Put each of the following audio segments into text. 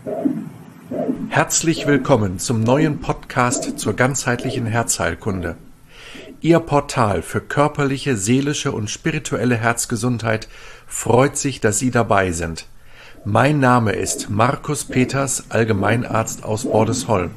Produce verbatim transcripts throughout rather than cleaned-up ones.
Herzlich willkommen zum neuen Podcast zur ganzheitlichen Herzheilkunde. Ihr Portal für körperliche, seelische und spirituelle Herzgesundheit freut sich, dass Sie dabei sind. Mein Name ist Markus Peters, Allgemeinarzt aus Bordesholm.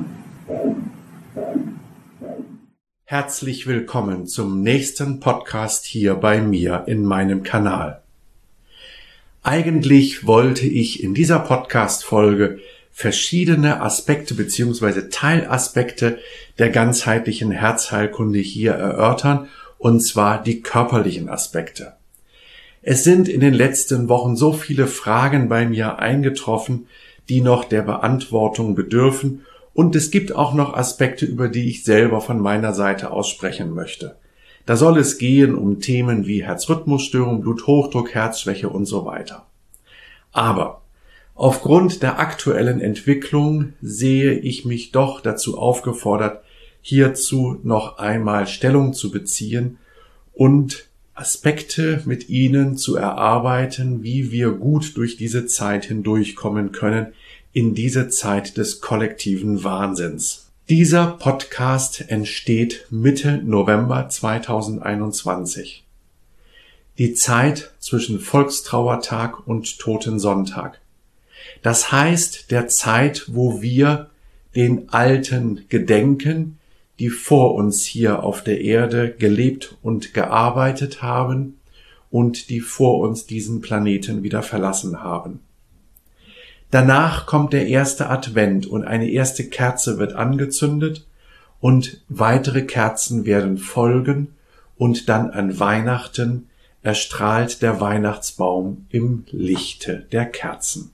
Herzlich willkommen zum nächsten Podcast hier bei mir in meinem Kanal. Eigentlich wollte ich in dieser Podcast-Folge verschiedene Aspekte bzw. Teilaspekte der ganzheitlichen Herzheilkunde hier erörtern, und zwar die körperlichen Aspekte. Es sind in den letzten Wochen so viele Fragen bei mir eingetroffen, die noch der Beantwortung bedürfen, und es gibt auch noch Aspekte, über die ich selber von meiner Seite aus sprechen möchte. Da soll es gehen um Themen wie Herzrhythmusstörung, Bluthochdruck, Herzschwäche und so weiter. Aber aufgrund der aktuellen Entwicklung sehe ich mich doch dazu aufgefordert, hierzu noch einmal Stellung zu beziehen und Aspekte mit Ihnen zu erarbeiten, wie wir gut durch diese Zeit hindurchkommen können, in diese Zeit des kollektiven Wahnsinns. Dieser Podcast entsteht Mitte November zweitausendeinundzwanzig. Die Zeit zwischen Volkstrauertag und Totensonntag. Das heißt, der Zeit, wo wir den Alten gedenken, die vor uns hier auf der Erde gelebt und gearbeitet haben und die vor uns diesen Planeten wieder verlassen haben. Danach kommt der erste Advent und eine erste Kerze wird angezündet und weitere Kerzen werden folgen und dann an Weihnachten erstrahlt der Weihnachtsbaum im Lichte der Kerzen.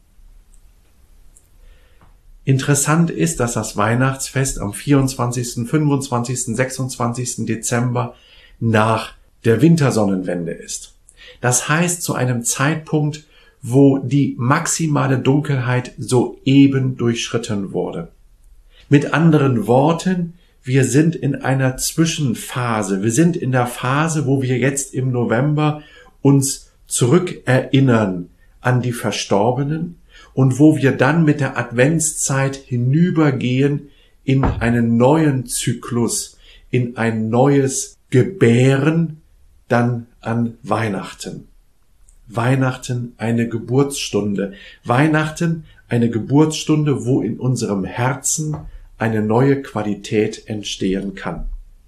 Interessant ist, dass das Weihnachtsfest am vierundzwanzigsten, fünfundzwanzigsten, sechsundzwanzigsten Dezember nach der Wintersonnenwende ist. Das heißt, zu einem Zeitpunkt, wo die maximale Dunkelheit soeben durchschritten wurde. Mit anderen Worten, wir sind in einer Zwischenphase. Wir sind in der Phase, wo wir jetzt im November uns zurückerinnern an die Verstorbenen und wo wir dann mit der Adventszeit hinübergehen in einen neuen Zyklus, in ein neues Gebären, dann an Weihnachten. Weihnachten eine Geburtsstunde. Weihnachten eine Geburtsstunde, wo in unserem Herzen eine neue Qualität entstehen kann.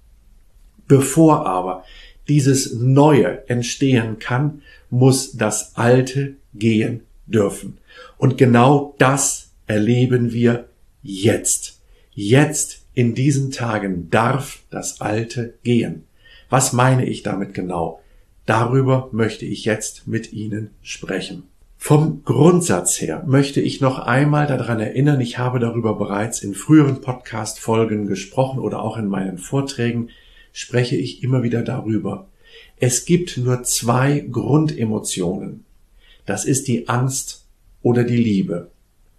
Bevor aber dieses Neue entstehen kann, muss das Alte gehen dürfen. Und genau das erleben wir jetzt. Jetzt in diesen Tagen darf das Alte gehen. Was meine ich damit genau? Darüber möchte ich jetzt mit Ihnen sprechen. Vom Grundsatz her möchte ich noch einmal daran erinnern, ich habe darüber bereits in früheren Podcast-Folgen gesprochen oder auch in meinen Vorträgen spreche ich immer wieder darüber. Es gibt nur zwei Grundemotionen. Das ist die Angst oder die Liebe.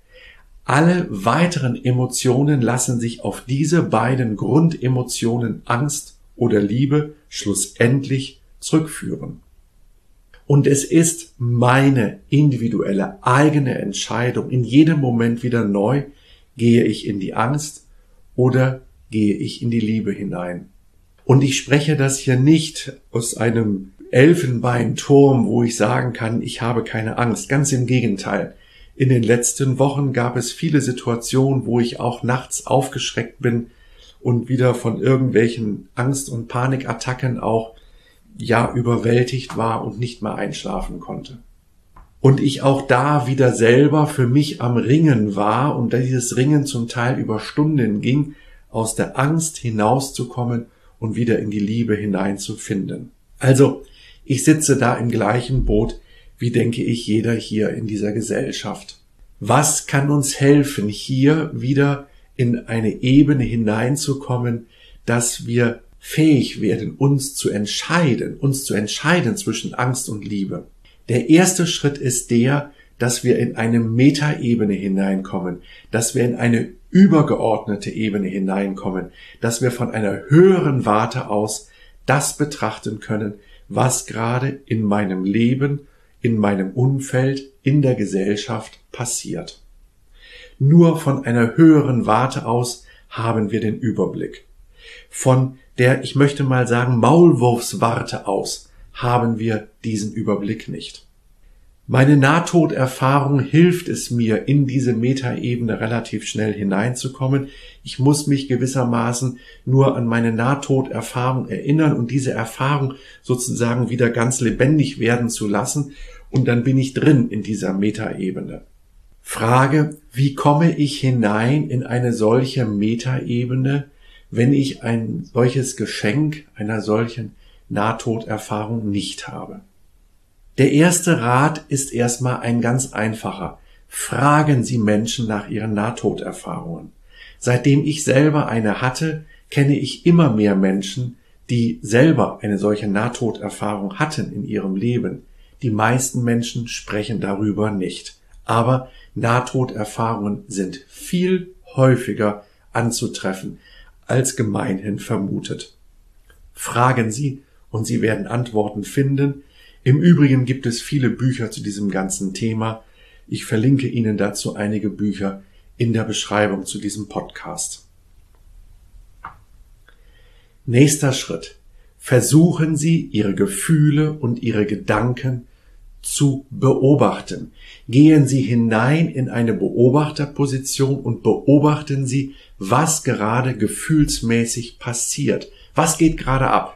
Alle weiteren Emotionen lassen sich auf diese beiden Grundemotionen Angst oder Liebe schlussendlich zurückführen. Und es ist meine individuelle eigene Entscheidung, in jedem Moment wieder neu, gehe ich in die Angst oder gehe ich in die Liebe hinein. Und ich spreche das hier nicht aus einem Elfenbeinturm, wo ich sagen kann, ich habe keine Angst. Ganz im Gegenteil. In den letzten Wochen gab es viele Situationen, wo ich auch nachts aufgeschreckt bin und wieder von irgendwelchen Angst- und Panikattacken auch ja überwältigt war und nicht mehr einschlafen konnte. Und ich auch da wieder selber für mich am Ringen war und dieses Ringen zum Teil über Stunden ging, aus der Angst hinauszukommen und wieder in die Liebe hineinzufinden. Also, ich sitze da im gleichen Boot, wie denke ich jeder hier in dieser Gesellschaft. Was kann uns helfen, hier wieder in eine Ebene hineinzukommen, dass wir fähig werden, uns zu entscheiden, uns zu entscheiden zwischen Angst und Liebe. Der erste Schritt ist der, dass wir in eine Metaebene hineinkommen, dass wir in eine übergeordnete Ebene hineinkommen, dass wir von einer höheren Warte aus das betrachten können, was gerade in meinem Leben, in meinem Umfeld, in der Gesellschaft passiert. Nur von einer höheren Warte aus haben wir den Überblick. Von der, ich möchte mal sagen, Maulwurfswarte aus haben wir diesen Überblick nicht. Meine Nahtoderfahrung hilft es mir, in diese Metaebene relativ schnell hineinzukommen. Ich muss mich gewissermaßen nur an meine Nahtoderfahrung erinnern und diese Erfahrung sozusagen wieder ganz lebendig werden zu lassen, und dann bin ich drin in dieser Metaebene. Frage, wie komme ich hinein in eine solche Metaebene, wenn ich ein solches Geschenk einer solchen Nahtoderfahrung nicht habe? Der erste Rat ist erstmal ein ganz einfacher. Fragen Sie Menschen nach ihren Nahtoderfahrungen. Seitdem ich selber eine hatte, kenne ich immer mehr Menschen, die selber eine solche Nahtoderfahrung hatten in ihrem Leben. Die meisten Menschen sprechen darüber nicht. Aber Nahtoderfahrungen sind viel häufiger anzutreffen, als gemeinhin vermutet. Fragen Sie und Sie werden Antworten finden. Im Übrigen gibt es viele Bücher zu diesem ganzen Thema. Ich verlinke Ihnen dazu einige Bücher in der Beschreibung zu diesem Podcast. Nächster Schritt. Versuchen Sie, Ihre Gefühle und Ihre Gedanken zu beobachten. Gehen Sie hinein in eine Beobachterposition und beobachten Sie, was gerade gefühlsmäßig passiert. Was geht gerade ab?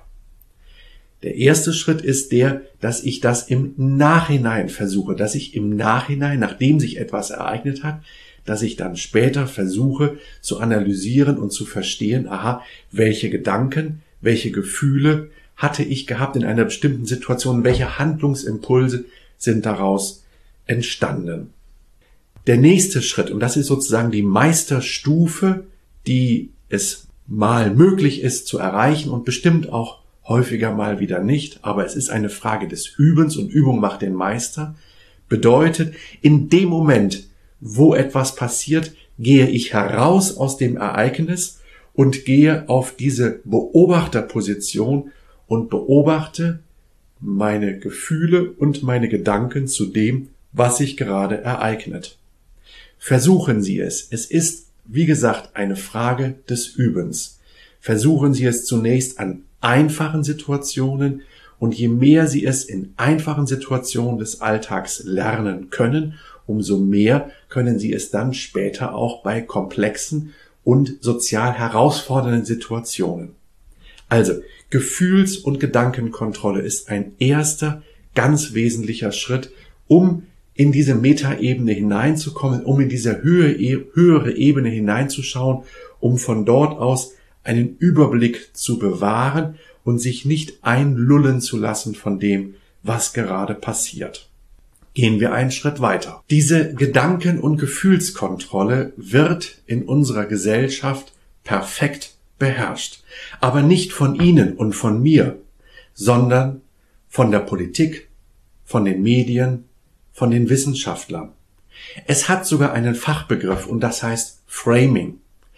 Der erste Schritt ist der, dass ich das im Nachhinein versuche, dass ich im Nachhinein, nachdem sich etwas ereignet hat, dass ich dann später versuche zu analysieren und zu verstehen, aha, welche Gedanken, welche Gefühle hatte ich gehabt in einer bestimmten Situation, welche Handlungsimpulse sind daraus entstanden. Der nächste Schritt, und das ist sozusagen die Meisterstufe, die es mal möglich ist zu erreichen und bestimmt auch häufiger mal wieder nicht, aber es ist eine Frage des Übens und Übung macht den Meister, bedeutet, in dem Moment, wo etwas passiert, gehe ich heraus aus dem Ereignis und gehe auf diese Beobachterposition und beobachte meine Gefühle und meine Gedanken zu dem, was sich gerade ereignet. Versuchen Sie es. Es ist, wie gesagt, eine Frage des Übens. Versuchen Sie es zunächst an einfachen Situationen, und je mehr Sie es in einfachen Situationen des Alltags lernen können, umso mehr können Sie es dann später auch bei komplexen und sozial herausfordernden Situationen. Also, Gefühls- und Gedankenkontrolle ist ein erster, ganz wesentlicher Schritt, um in diese Metaebene hineinzukommen, um in diese höhere, höhere Ebene hineinzuschauen, um von dort aus einen Überblick zu bewahren und sich nicht einlullen zu lassen von dem, was gerade passiert. Gehen wir einen Schritt weiter. Diese Gedanken- und Gefühlskontrolle wird in unserer Gesellschaft perfekt beherrscht. Aber nicht von Ihnen und von mir, sondern von der Politik, von den Medien, von den Wissenschaftlern. Es hat sogar einen Fachbegriff und das heißt Framing.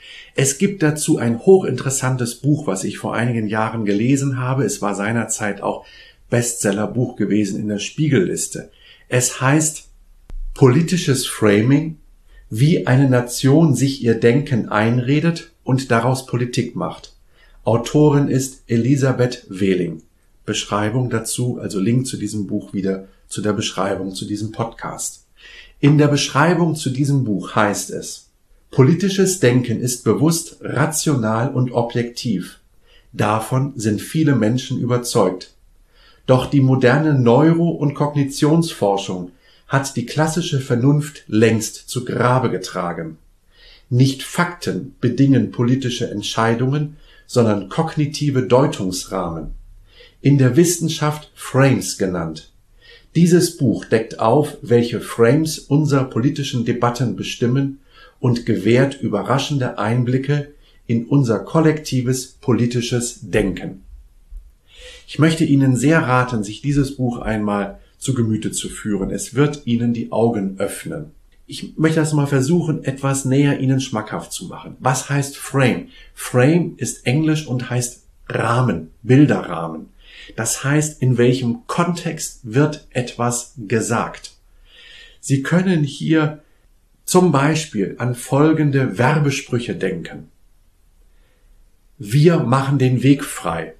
Es gibt dazu ein hochinteressantes Buch, was ich vor einigen Jahren gelesen habe. Es war seinerzeit auch Bestsellerbuch gewesen in der Spiegelliste. Es heißt Politisches Framing, wie eine Nation sich ihr Denken einredet und daraus Politik macht. Autorin ist Elisabeth Wehling. Beschreibung dazu, also Link zu diesem Buch wieder zu der Beschreibung zu diesem Podcast. In der Beschreibung zu diesem Buch heißt es: Politisches Denken ist bewusst, rational und objektiv. Davon sind viele Menschen überzeugt. Doch die moderne Neuro- und Kognitionsforschung hat die klassische Vernunft längst zu Grabe getragen. Nicht Fakten bedingen politische Entscheidungen, sondern kognitive Deutungsrahmen. In der Wissenschaft Frames genannt. Dieses Buch deckt auf, welche Frames unsere politischen Debatten bestimmen und gewährt überraschende Einblicke in unser kollektives politisches Denken. Ich möchte Ihnen sehr raten, sich dieses Buch einmal zu Gemüte zu führen. Es wird Ihnen die Augen öffnen. Ich möchte das mal versuchen, etwas näher Ihnen schmackhaft zu machen. Was heißt Frame? Frame ist Englisch und heißt Rahmen, Bilderrahmen. Das heißt, in welchem Kontext wird etwas gesagt. Sie können hier zum Beispiel an folgende Werbesprüche denken. Wir machen den Weg frei.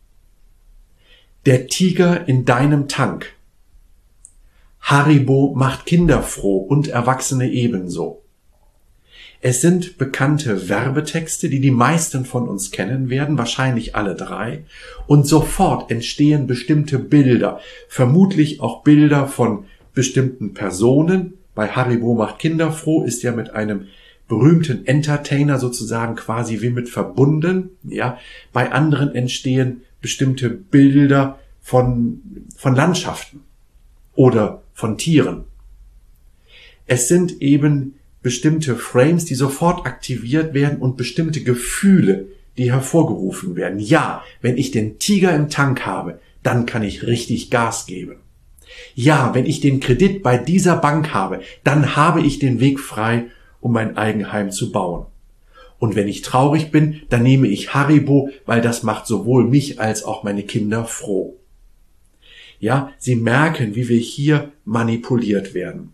Der Tiger in deinem Tank. Haribo macht Kinder froh und Erwachsene ebenso. Es sind bekannte Werbetexte, die die meisten von uns kennen werden, wahrscheinlich alle drei, und sofort entstehen bestimmte Bilder, vermutlich auch Bilder von bestimmten Personen. Bei Haribo macht Kinder froh ist ja mit einem berühmten Entertainer sozusagen quasi wie mit verbunden, ja. Bei anderen entstehen bestimmte Bilder von, von Landschaften oder von Tieren. Es sind eben bestimmte Frames, die sofort aktiviert werden und bestimmte Gefühle, die hervorgerufen werden. Ja, wenn ich den Tiger im Tank habe, dann kann ich richtig Gas geben. Ja, wenn ich den Kredit bei dieser Bank habe, dann habe ich den Weg frei, um mein Eigenheim zu bauen. Und wenn ich traurig bin, dann nehme ich Haribo, weil das macht sowohl mich als auch meine Kinder froh. Ja, Sie merken, wie wir hier manipuliert werden.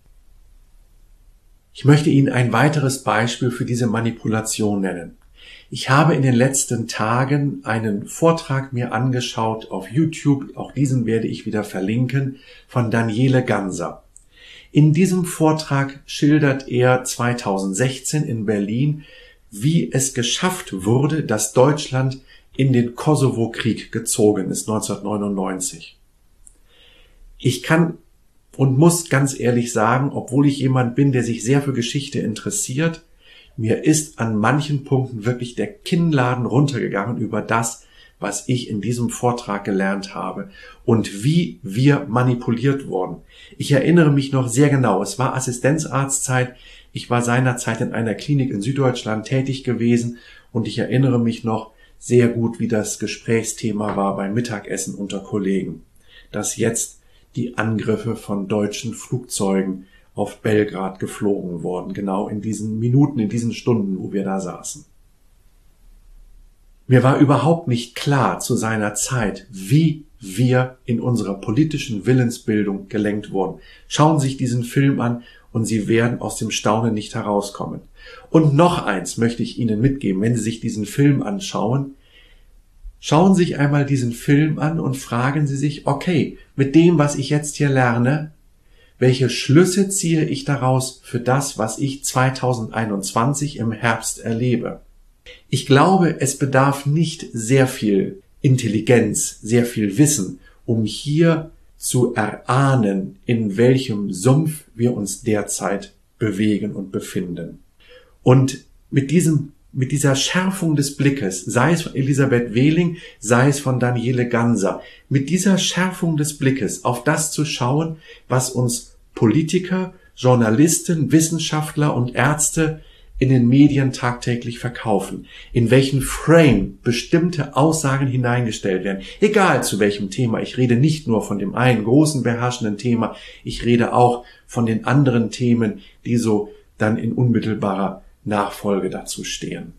Ich möchte Ihnen ein weiteres Beispiel für diese Manipulation nennen. Ich habe in den letzten Tagen einen Vortrag mir angeschaut auf YouTube, auch diesen werde ich wieder verlinken, von Daniele Ganser. In diesem Vortrag schildert er zweitausendsechzehn in Berlin, wie es geschafft wurde, dass Deutschland in den Kosovo-Krieg gezogen ist, neunzehnhundertneunundneunzig. Ich kann und muss ganz ehrlich sagen, obwohl ich jemand bin, der sich sehr für Geschichte interessiert, mir ist an manchen Punkten wirklich der Kinnladen runtergegangen über das, was ich in diesem Vortrag gelernt habe und wie wir manipuliert wurden. Ich erinnere mich noch sehr genau, es war Assistenzarztzeit, ich war seinerzeit in einer Klinik in Süddeutschland tätig gewesen und ich erinnere mich noch sehr gut, wie das Gesprächsthema war beim Mittagessen unter Kollegen, dass jetzt die Angriffe von deutschen Flugzeugen auf Belgrad geflogen wurden, genau in diesen Minuten, in diesen Stunden, wo wir da saßen. Mir war überhaupt nicht klar zu seiner Zeit, wie wir in unserer politischen Willensbildung gelenkt wurden. Schauen Sie sich diesen Film an und Sie werden aus dem Staunen nicht herauskommen. Und noch eins möchte ich Ihnen mitgeben, wenn Sie sich diesen Film anschauen. Schauen Sie sich einmal diesen Film an und fragen Sie sich, okay, mit dem, was ich jetzt hier lerne, welche Schlüsse ziehe ich daraus für das, was ich zweitausendeinundzwanzig im Herbst erlebe? Ich glaube, es bedarf nicht sehr viel Intelligenz, sehr viel Wissen, um hier zu erahnen, in welchem Sumpf wir uns derzeit bewegen und befinden. Und mit diesem Mit dieser Schärfung des Blickes, sei es von Elisabeth Wehling, sei es von Daniele Ganser, mit dieser Schärfung des Blickes auf das zu schauen, was uns Politiker, Journalisten, Wissenschaftler und Ärzte in den Medien tagtäglich verkaufen, in welchen Frame bestimmte Aussagen hineingestellt werden, egal zu welchem Thema. Ich rede nicht nur von dem einen großen beherrschenden Thema, ich rede auch von den anderen Themen, die so dann in unmittelbarer Nachfolge dazu stehen.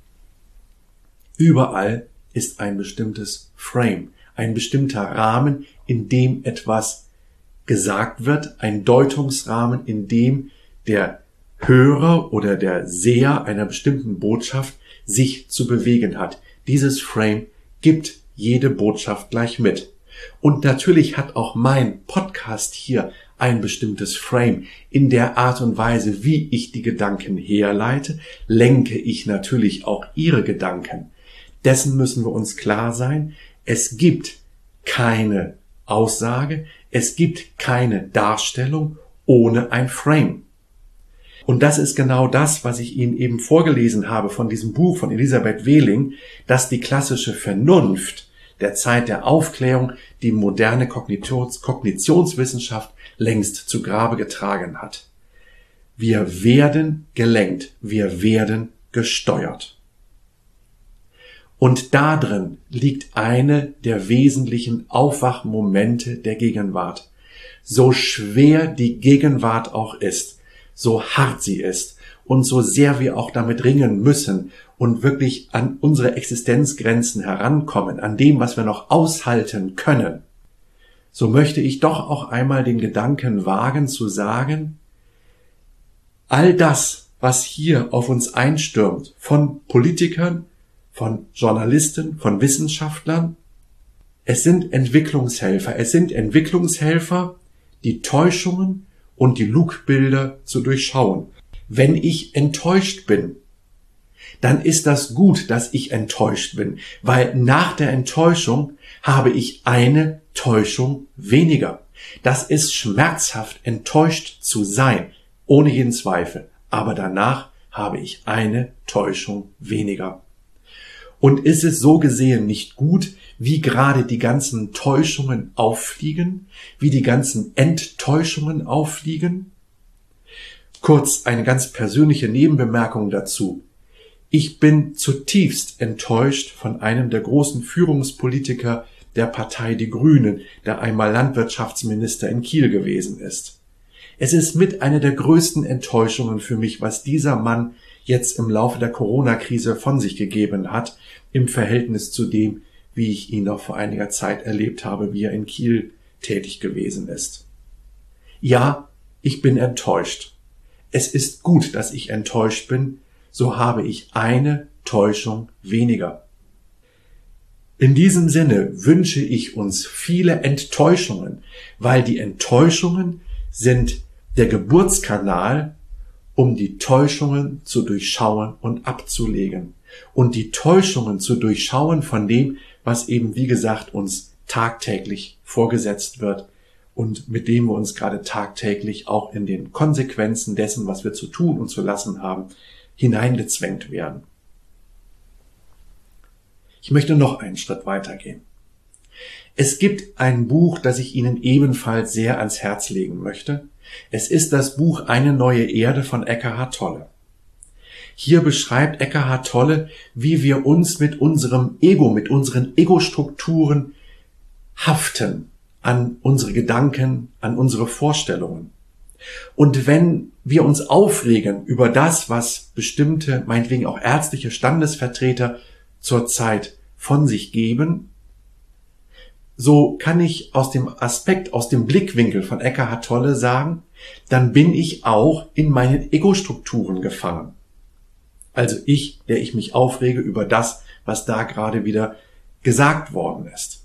Überall ist ein bestimmtes Frame, ein bestimmter Rahmen, in dem etwas gesagt wird, ein Deutungsrahmen, in dem der Hörer oder der Seher einer bestimmten Botschaft sich zu bewegen hat. Dieses Frame gibt jede Botschaft gleich mit. Und natürlich hat auch mein Podcast hier ein bestimmtes Frame. In der Art und Weise, wie ich die Gedanken herleite, lenke ich natürlich auch Ihre Gedanken. Dessen müssen wir uns klar sein. Es gibt keine Aussage, es gibt keine Darstellung ohne ein Frame. Und das ist genau das, was ich Ihnen eben vorgelesen habe von diesem Buch von Elisabeth Wehling, dass die klassische Vernunft der Zeit der Aufklärung die moderne Kognitions- Kognitionswissenschaft längst zu Grabe getragen hat. Wir werden gelenkt, wir werden gesteuert. Und darin liegt eine der wesentlichen Aufwachmomente der Gegenwart. So schwer die Gegenwart auch ist, so hart sie ist und so sehr wir auch damit ringen müssen und wirklich an unsere Existenzgrenzen herankommen, an dem, was wir noch aushalten können, so möchte ich doch auch einmal den Gedanken wagen zu sagen, All das, was hier auf uns einstürmt, von Politikern, von Journalisten, von Wissenschaftlern, es sind Entwicklungshelfer. Es sind Entwicklungshelfer, die Täuschungen und die Lugbilder zu durchschauen. Wenn ich enttäuscht bin, dann ist das gut, dass ich enttäuscht bin, weil nach der Enttäuschung habe ich eine Täuschung weniger. Das ist schmerzhaft, enttäuscht zu sein, ohne jeden Zweifel. Aber danach habe ich eine Täuschung weniger. Und ist es so gesehen nicht gut, wie gerade die ganzen Täuschungen auffliegen, wie die ganzen Enttäuschungen auffliegen? Kurz eine ganz persönliche Nebenbemerkung dazu. Ich bin zutiefst enttäuscht von einem der großen Führungspolitiker der Partei Die Grünen, der einmal Landwirtschaftsminister in Kiel gewesen ist. Es ist mit einer der größten Enttäuschungen für mich, was dieser Mann jetzt im Laufe der Corona-Krise von sich gegeben hat, im Verhältnis zu dem, wie ich ihn noch vor einiger Zeit erlebt habe, wie er in Kiel tätig gewesen ist. Ja, ich bin enttäuscht. Es ist gut, dass ich enttäuscht bin, so habe ich eine Täuschung weniger. In diesem Sinne wünsche ich uns viele Enttäuschungen, weil die Enttäuschungen sind der Geburtskanal, um die Täuschungen zu durchschauen und abzulegen. Und die Täuschungen zu durchschauen von dem, was eben, wie gesagt, uns tagtäglich vorgesetzt wird und mit dem wir uns gerade tagtäglich auch in den Konsequenzen dessen, was wir zu tun und zu lassen haben, hineingezwängt werden. Ich möchte noch einen Schritt weitergehen. Es gibt ein Buch, das ich Ihnen ebenfalls sehr ans Herz legen möchte. Es ist das Buch Eine neue Erde von Eckhart Tolle. Hier beschreibt Eckhart Tolle, wie wir uns mit unserem Ego, mit unseren Ego-Strukturen haften an unsere Gedanken, an unsere Vorstellungen. Und wenn wir uns aufregen über das, was bestimmte, meinetwegen auch ärztliche Standesvertreter zurzeit von sich geben, so kann ich aus dem Aspekt, aus dem Blickwinkel von Eckhart Tolle sagen, dann bin ich auch in meinen Ego-Strukturen gefangen. Also ich, der ich mich aufrege über das, was da gerade wieder gesagt worden ist.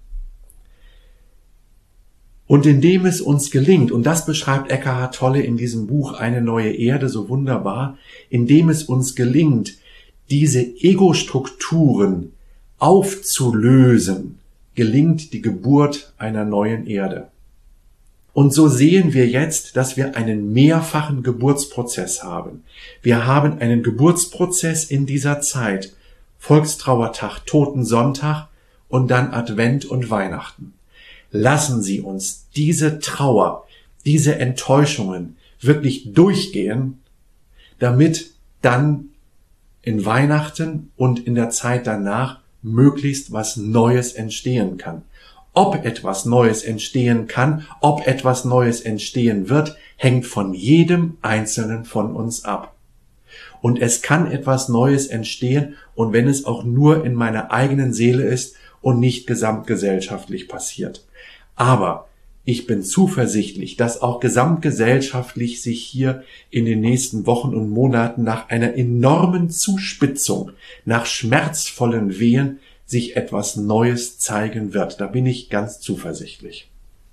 Und indem es uns gelingt, und das beschreibt Eckhart Tolle in diesem Buch Eine neue Erde so wunderbar, indem es uns gelingt, diese Ego-Strukturen aufzulösen, gelingt die Geburt einer neuen Erde. Und so sehen wir jetzt, dass wir einen mehrfachen Geburtsprozess haben. Wir haben einen Geburtsprozess in dieser Zeit, Volkstrauertag, Totensonntag und dann Advent und Weihnachten. Lassen Sie uns diese Trauer, diese Enttäuschungen wirklich durchgehen, damit dann in Weihnachten und in der Zeit danach möglichst was Neues entstehen kann. Ob etwas Neues entstehen kann, ob etwas Neues entstehen wird, hängt von jedem Einzelnen von uns ab. Und es kann etwas Neues entstehen, und wenn es auch nur in meiner eigenen Seele ist und nicht gesamtgesellschaftlich passiert. Aber ich bin zuversichtlich, dass auch gesamtgesellschaftlich sich hier in den nächsten Wochen und Monaten nach einer enormen Zuspitzung, nach schmerzvollen Wehen sich etwas Neues zeigen wird. Da bin ich ganz zuversichtlich.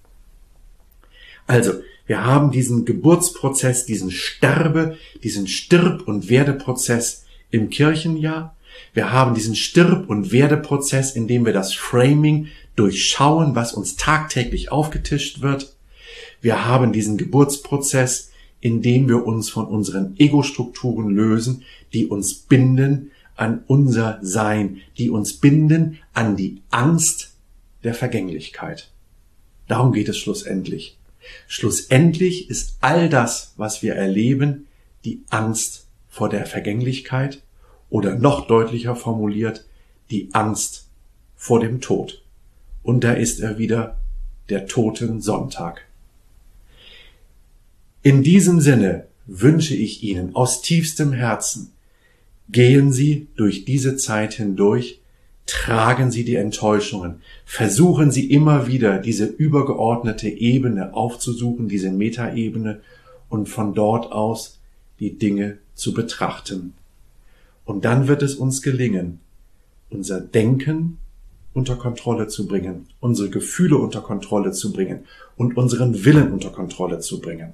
Also, wir haben diesen Geburtsprozess, diesen Sterbe, diesen Stirb- und Werdeprozess im Kirchenjahr. Wir haben diesen Stirb- und Werdeprozess, in dem wir das Framing durchschauen, was uns tagtäglich aufgetischt wird. Wir haben diesen Geburtsprozess, in dem wir uns von unseren Ego-Strukturen lösen, die uns binden an unser Sein, die uns binden an die Angst der Vergänglichkeit. Darum geht es schlussendlich. Schlussendlich ist all das, was wir erleben, die Angst vor der Vergänglichkeit oder noch deutlicher formuliert, die Angst vor dem Tod. Und da ist er wieder, der Totensonntag. In diesem Sinne wünsche ich Ihnen aus tiefstem Herzen, gehen Sie durch diese Zeit hindurch, tragen Sie die Enttäuschungen, versuchen Sie immer wieder diese übergeordnete Ebene aufzusuchen, diese Metaebene, und von dort aus die Dinge zu betrachten. Und dann wird es uns gelingen, unser Denken unter Kontrolle zu bringen, unsere Gefühle unter Kontrolle zu bringen und unseren Willen unter Kontrolle zu bringen.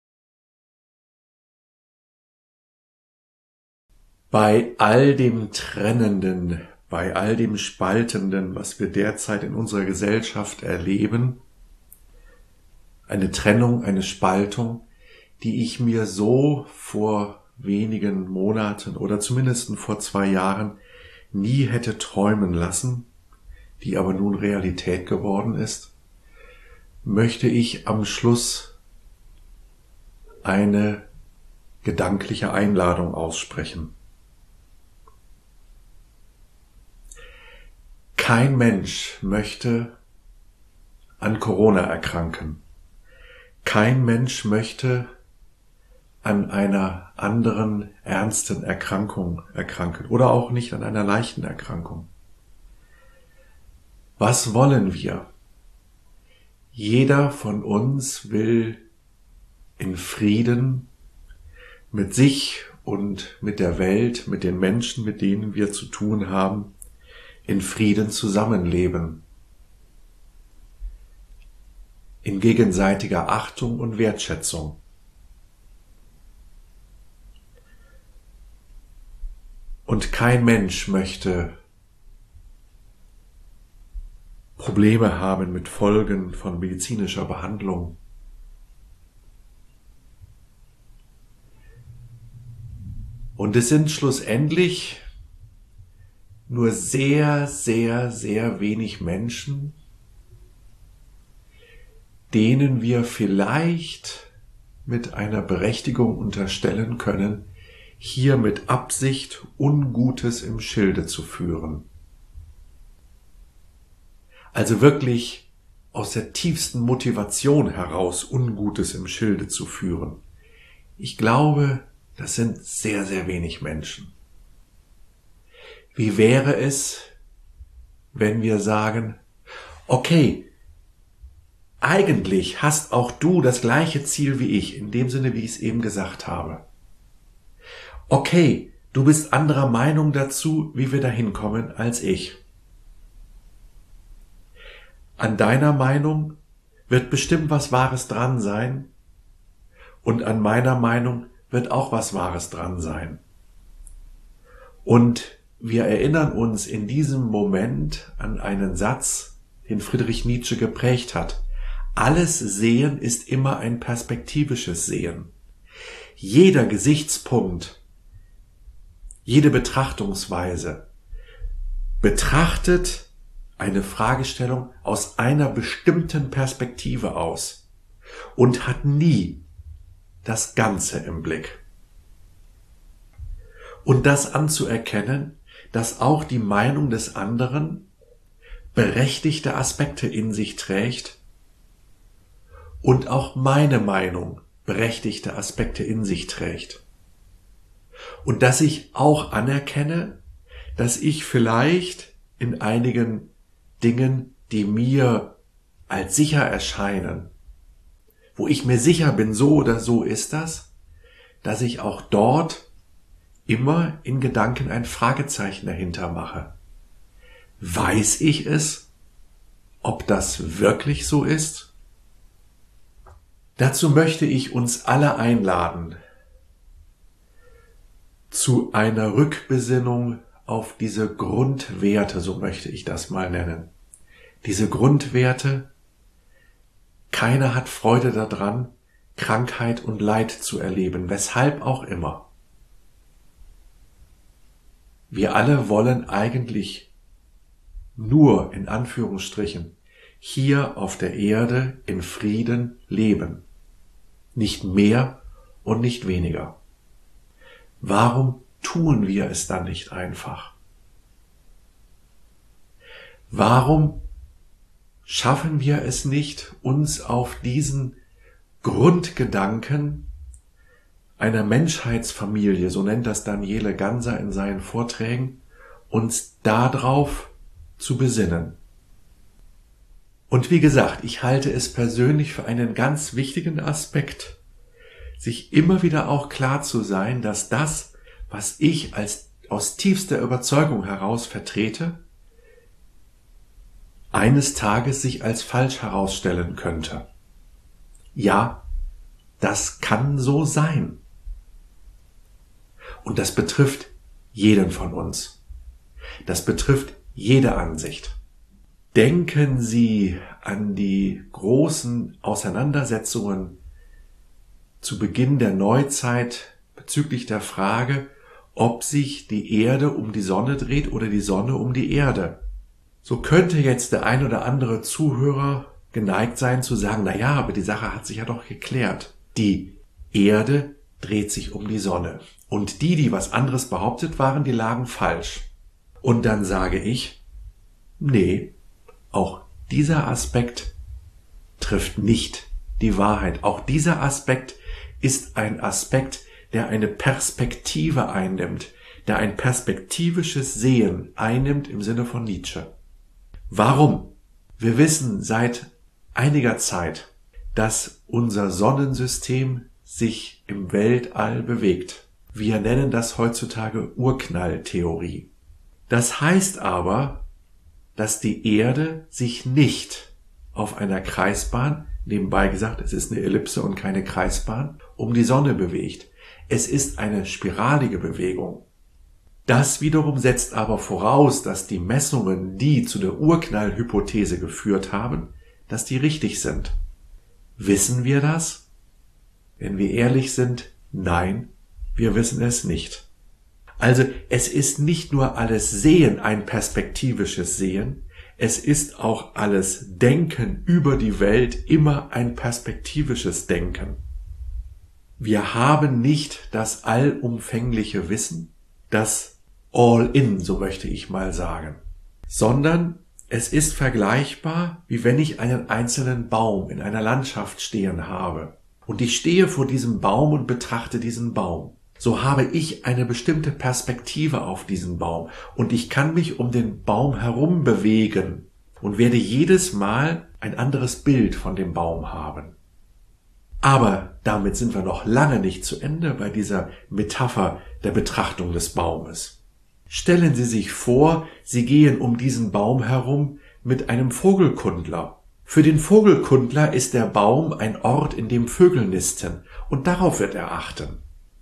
Bei all dem Trennenden, bei all dem Spaltenden, was wir derzeit in unserer Gesellschaft erleben, eine Trennung, eine Spaltung, die ich mir so vor wenigen Monaten oder zumindest vor zwei Jahren nie hätte träumen lassen, die aber nun Realität geworden ist, möchte ich am Schluss eine gedankliche Einladung aussprechen. Kein Mensch möchte an Corona erkranken. Kein Mensch möchte an einer anderen ernsten Erkrankung erkranken oder auch nicht an einer leichten Erkrankung. Was wollen wir? Jeder von uns will in Frieden mit sich und mit der Welt, mit den Menschen, mit denen wir zu tun haben, in Frieden zusammenleben. In gegenseitiger Achtung und Wertschätzung. Und kein Mensch möchte Probleme haben mit Folgen von medizinischer Behandlung. Und es sind schlussendlich nur sehr, sehr, sehr wenig Menschen, denen wir vielleicht mit einer Berechtigung unterstellen können, hier mit Absicht Ungutes im Schilde zu führen. Also wirklich aus der tiefsten Motivation heraus Ungutes im Schilde zu führen. Ich glaube, das sind sehr, sehr wenig Menschen. Wie wäre es, wenn wir sagen, okay, eigentlich hast auch du das gleiche Ziel wie ich, in dem Sinne, wie ich es eben gesagt habe. Okay, du bist anderer Meinung dazu, wie wir dahin kommen, als ich. An deiner Meinung wird bestimmt was Wahres dran sein und an meiner Meinung wird auch was Wahres dran sein. Und wir erinnern uns in diesem Moment an einen Satz, den Friedrich Nietzsche geprägt hat. Alles Sehen ist immer ein perspektivisches Sehen. Jeder Gesichtspunkt, jede Betrachtungsweise betrachtet eine Fragestellung aus einer bestimmten Perspektive aus und hat nie das Ganze im Blick. Und das anzuerkennen, dass auch die Meinung des anderen berechtigte Aspekte in sich trägt und auch meine Meinung berechtigte Aspekte in sich trägt. Und dass ich auch anerkenne, dass ich vielleicht in einigen Dingen, die mir als sicher erscheinen, wo ich mir sicher bin, so oder so ist das, dass ich auch dort immer in Gedanken ein Fragezeichen dahinter mache. Weiß ich es, ob das wirklich so ist? Dazu möchte ich uns alle einladen, zu einer Rückbesinnung auf diese Grundwerte, so möchte ich das mal nennen. Diese Grundwerte, keiner hat Freude daran, Krankheit und Leid zu erleben, weshalb auch immer. Wir alle wollen eigentlich nur, in Anführungsstrichen, hier auf der Erde in Frieden leben. Nicht mehr und nicht weniger. Warum tun wir es dann nicht einfach? Warum schaffen wir es nicht, uns auf diesen Grundgedanken einer Menschheitsfamilie, so nennt das Daniele Ganser in seinen Vorträgen, uns darauf zu besinnen? Und wie gesagt, ich halte es persönlich für einen ganz wichtigen Aspekt, sich immer wieder auch klar zu sein, dass das, was ich als aus tiefster Überzeugung heraus vertrete, eines Tages sich als falsch herausstellen könnte. Ja, das kann so sein. Und das betrifft jeden von uns. Das betrifft jede Ansicht. Denken Sie an die großen Auseinandersetzungen zu Beginn der Neuzeit bezüglich der Frage, ob sich die Erde um die Sonne dreht oder die Sonne um die Erde. So könnte jetzt der ein oder andere Zuhörer geneigt sein zu sagen, na ja, aber die Sache hat sich ja doch geklärt. Die Erde dreht sich um die Sonne. Und die, die was anderes behauptet waren, die lagen falsch. Und dann sage ich, nee, auch dieser Aspekt trifft nicht die Wahrheit. Auch dieser Aspekt ist ein Aspekt, der eine Perspektive einnimmt, der ein perspektivisches Sehen einnimmt im Sinne von Nietzsche. Warum? Wir wissen seit einiger Zeit, dass unser Sonnensystem sich im Weltall bewegt. Wir nennen das heutzutage Urknalltheorie. Das heißt aber, dass die Erde sich nicht auf einer Kreisbahn, nebenbei gesagt, es ist eine Ellipse und keine Kreisbahn, um die Sonne bewegt. Es ist eine spiralige Bewegung. Das wiederum setzt aber voraus, dass die Messungen, die zu der Urknallhypothese geführt haben, dass die richtig sind. Wissen wir das? Wenn wir ehrlich sind, nein, wir wissen es nicht. Also es ist nicht nur alles Sehen ein perspektivisches Sehen, es ist auch alles Denken über die Welt immer ein perspektivisches Denken. Wir haben nicht das allumfängliche Wissen, das All-in, so möchte ich mal sagen, sondern es ist vergleichbar, wie wenn ich einen einzelnen Baum in einer Landschaft stehen habe. Und ich stehe vor diesem Baum und betrachte diesen Baum. So habe ich eine bestimmte Perspektive auf diesen Baum und ich kann mich um den Baum herum bewegen und werde jedes Mal ein anderes Bild von dem Baum haben. Aber damit sind wir noch lange nicht zu Ende bei dieser Metapher der Betrachtung des Baumes. Stellen Sie sich vor, Sie gehen um diesen Baum herum mit einem Vogelkundler. Für den Vogelkundler ist der Baum ein Ort, in dem Vögel nisten, und darauf wird er achten.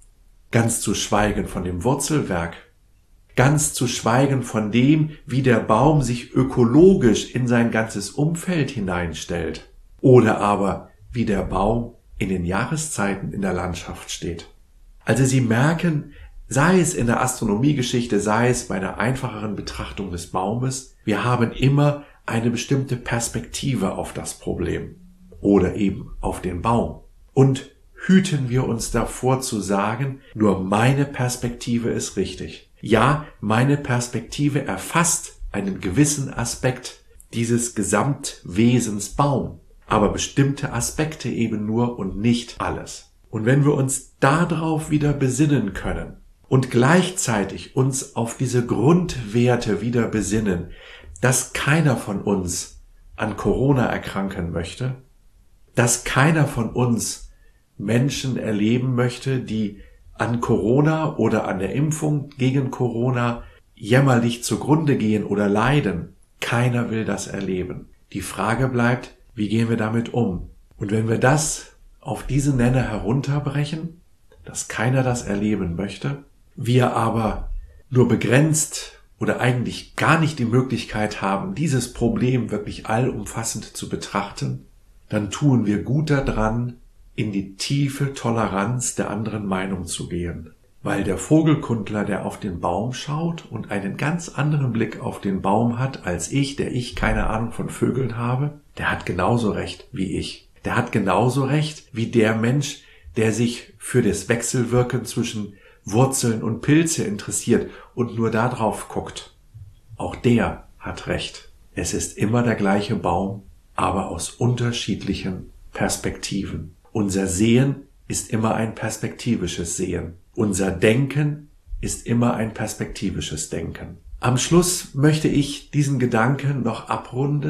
Ganz zu schweigen von dem Wurzelwerk, ganz zu schweigen von dem, wie der Baum sich ökologisch in sein ganzes Umfeld hineinstellt, oder aber wie der Baum in den Jahreszeiten in der Landschaft steht. Also Sie merken, sei es in der Astronomiegeschichte, sei es bei der einfacheren Betrachtung des Baumes, wir haben immer eine bestimmte Perspektive auf das Problem oder eben auf den Baum. Und hüten wir uns davor zu sagen, nur meine Perspektive ist richtig. Ja, meine Perspektive erfasst einen gewissen Aspekt dieses Gesamtwesens Baum, aber bestimmte Aspekte eben nur und nicht alles. Und wenn wir uns darauf wieder besinnen können und gleichzeitig uns auf diese Grundwerte wieder besinnen, dass keiner von uns an Corona erkranken möchte, dass keiner von uns Menschen erleben möchte, die an Corona oder an der Impfung gegen Corona jämmerlich zugrunde gehen oder leiden. Keiner will das erleben. Die Frage bleibt, wie gehen wir damit um? Und wenn wir das auf diese Nenner herunterbrechen, dass keiner das erleben möchte, wir aber nur begrenzt oder eigentlich gar nicht die Möglichkeit haben, dieses Problem wirklich allumfassend zu betrachten, dann tun wir gut daran, in die tiefe Toleranz der anderen Meinung zu gehen. Weil der Vogelkundler, der auf den Baum schaut und einen ganz anderen Blick auf den Baum hat als ich, der ich keine Ahnung von Vögeln habe, der hat genauso recht wie ich. Der hat genauso recht wie der Mensch, der sich für das Wechselwirken zwischen Wurzeln und Pilze interessiert und nur da drauf guckt. Auch der hat recht. Es ist immer der gleiche Baum, aber aus unterschiedlichen Perspektiven. Unser Sehen ist immer ein perspektivisches Sehen. Unser Denken ist immer ein perspektivisches Denken. Am Schluss möchte ich diesen Gedanken noch abrunden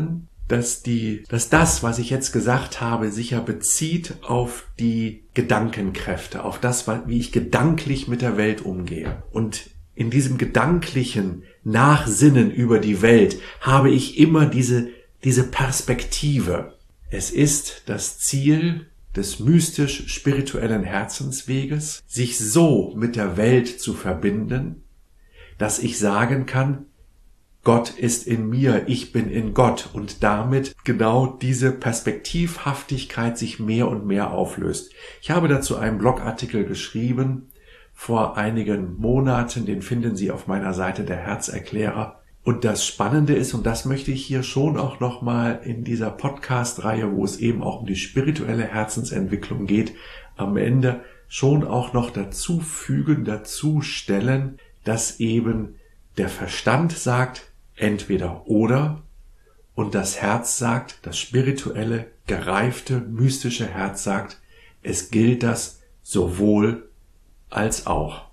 dass die, dass das, was ich jetzt gesagt habe, sich ja bezieht auf die Gedankenkräfte, auf das, wie ich gedanklich mit der Welt umgehe. Und in diesem gedanklichen Nachsinnen über die Welt habe ich immer diese, diese Perspektive. Es ist das Ziel des mystisch-spirituellen Herzensweges, sich so mit der Welt zu verbinden, dass ich sagen kann, Gott ist in mir, ich bin in Gott, und damit genau diese Perspektivhaftigkeit sich mehr und mehr auflöst. Ich habe dazu einen Blogartikel geschrieben vor einigen Monaten, den finden Sie auf meiner Seite der Herzerklärer. Und das Spannende ist, und das möchte ich hier schon auch nochmal in dieser Podcast-Reihe, wo es eben auch um die spirituelle Herzensentwicklung geht, am Ende schon auch noch dazu fügen, dazu stellen, dass eben der Verstand sagt, entweder oder, und das Herz sagt, das spirituelle, gereifte, mystische Herz sagt, es gilt das sowohl als auch.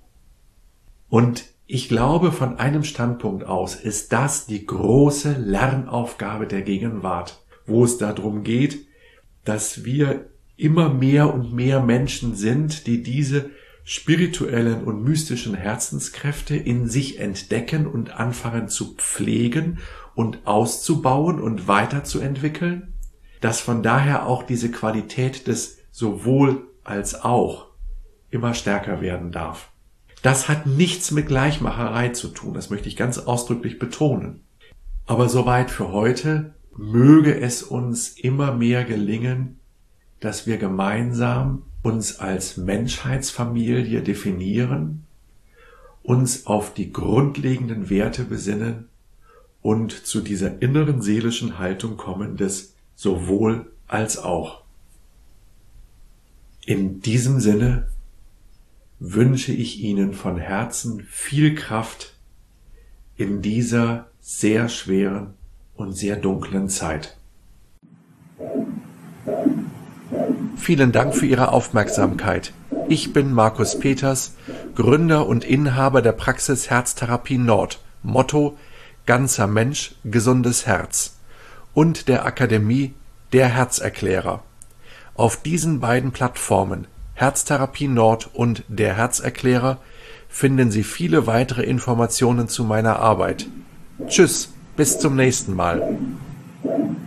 Und ich glaube, von einem Standpunkt aus ist das die große Lernaufgabe der Gegenwart, wo es darum geht, dass wir immer mehr und mehr Menschen sind, die diese spirituellen und mystischen Herzenskräfte in sich entdecken und anfangen zu pflegen und auszubauen und weiterzuentwickeln, dass von daher auch diese Qualität des sowohl als auch immer stärker werden darf. Das hat nichts mit Gleichmacherei zu tun, das möchte ich ganz ausdrücklich betonen. Aber soweit für heute, möge es uns immer mehr gelingen, dass wir gemeinsam uns als Menschheitsfamilie definieren, uns auf die grundlegenden Werte besinnen und zu dieser inneren seelischen Haltung kommen des sowohl als auch. In diesem Sinne wünsche ich Ihnen von Herzen viel Kraft in dieser sehr schweren und sehr dunklen Zeit. Vielen Dank für Ihre Aufmerksamkeit. Ich bin Markus Peters, Gründer und Inhaber der Praxis Herztherapie Nord, Motto Ganzer Mensch, gesundes Herz, und der Akademie Der Herzerklärer. Auf diesen beiden Plattformen, Herztherapie Nord und Der Herzerklärer, finden Sie viele weitere Informationen zu meiner Arbeit. Tschüss, bis zum nächsten Mal.